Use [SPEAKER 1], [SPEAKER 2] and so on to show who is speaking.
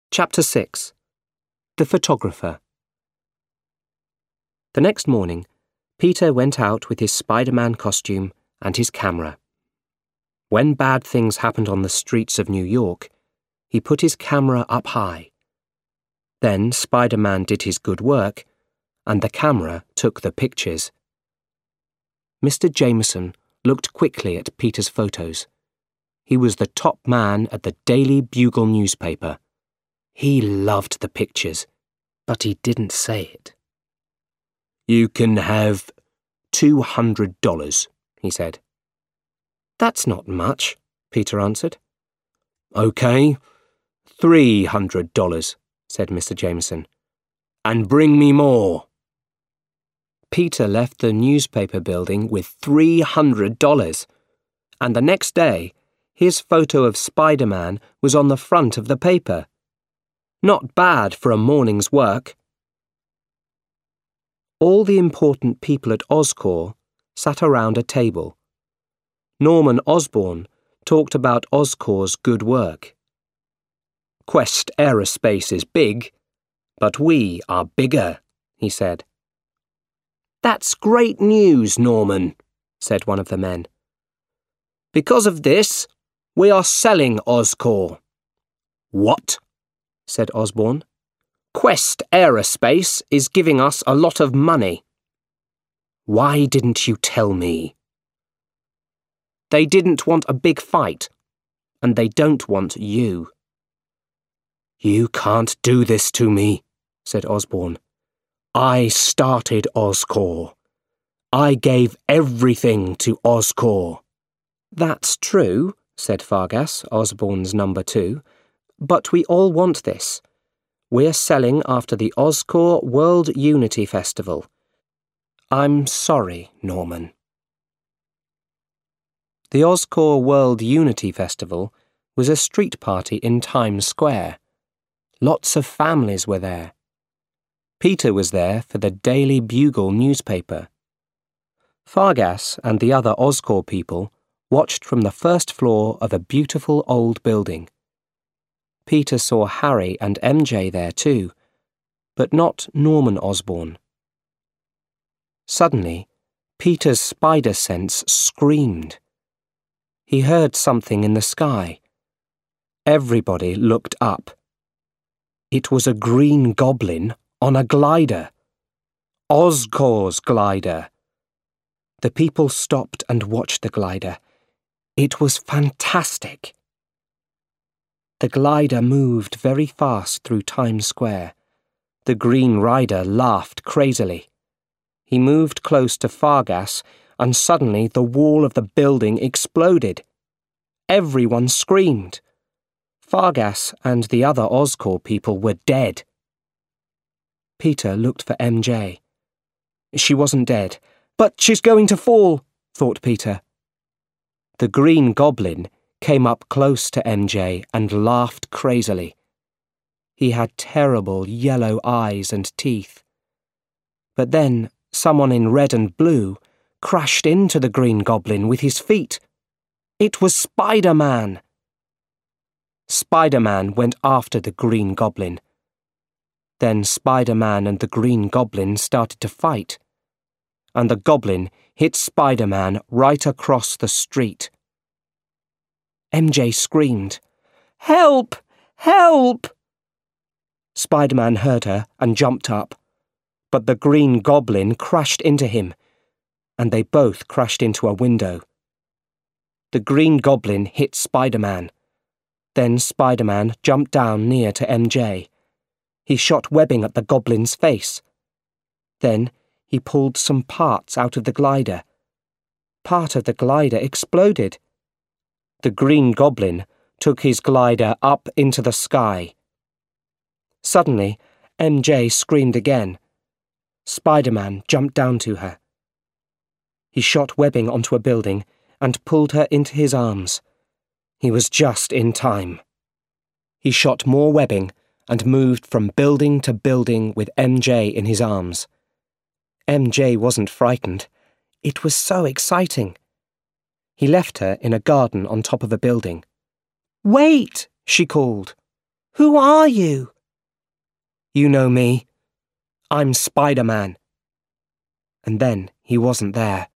[SPEAKER 1] Chapter 6. The Photographer. The next morning, Peter went out with his Spider-Man costume and his camera. When bad things happened on the streets of New York, he put his camera up high. Then Spider-Man did his good work, and the camera took the pictures. Mr. Jameson looked quickly at Peter's photos. He was the top man at the Daily Bugle newspaper. He loved the pictures, but he didn't say it. "You can have $200, he said. "That's not much," Peter answered. "OK, $300, said Mr. Jameson. "And bring me more." Peter left the newspaper building with $300, and the next day, his photo of Spider-Man was on the front of the paper. Not bad for a morning's work. All the important people at Oscorp sat around a table. Norman Osborn talked about Oscorp's good work. "Quest Aerospace is big, but we are bigger," he said. "That's great news, Norman," said one of the men. "Because of this, we are selling Oscorp." "What?" said Osborn. "Quest Aerospace is giving us a lot of money." "Why didn't you tell me?" "They didn't want a big fight, and they don't want you." "You can't do this to me," said Osborn. "I started Oscorp. I gave everything to Oscorp." "That's true," said Fargas, Osborn's number 2. "But we all want this. We're selling after the Oscorp World Unity Festival. I'm sorry, Norman." The Oscorp World Unity Festival was a street party in Times Square. Lots of families were there. Peter was there for the Daily Bugle newspaper. Fargas and the other Oscorp people watched from the first floor of a beautiful old building. Peter saw Harry and MJ there too, but not Norman Osborn. Suddenly, Peter's spider sense screamed. He heard something in the sky. Everybody looked up. It was a green goblin on a glider. Oscorp's glider. The people stopped and watched the glider. It was fantastic. The glider moved very fast through Times Square. The Green Rider laughed crazily. He moved close to Fargas, and suddenly the wall of the building exploded. Everyone screamed. Fargas and the other Oscorp people were dead. Peter looked for MJ. She wasn't dead. "But she's going to fall," thought Peter. The Green Goblin came up close to MJ and laughed crazily. He had terrible yellow eyes and teeth. But then someone in red and blue crashed into the Green Goblin with his feet. It was Spider-Man. Spider-Man went after the Green Goblin. Then Spider-Man and the Green Goblin started to fight, and the Goblin hit Spider-Man right across the street. MJ screamed, "Help! Help!" Spider-Man heard her and jumped up, but the Green Goblin crashed into him, and they both crashed into a window. The Green Goblin hit Spider-Man. Then Spider-Man jumped down near to MJ. He shot webbing at the Goblin's face. Then he pulled some parts out of the glider. Part of the glider exploded. The Green Goblin took his glider up into the sky. Suddenly, MJ screamed again. Spider-Man jumped down to her. He shot webbing onto a building and pulled her into his arms. He was just in time. He shot more webbing and moved from building to building with MJ in his arms. MJ wasn't frightened. It was so exciting. He left her in a garden on top of a building. "Wait!" she called.
[SPEAKER 2] Who are you?
[SPEAKER 1] You know me. I'm Spider-Man. And then he wasn't there.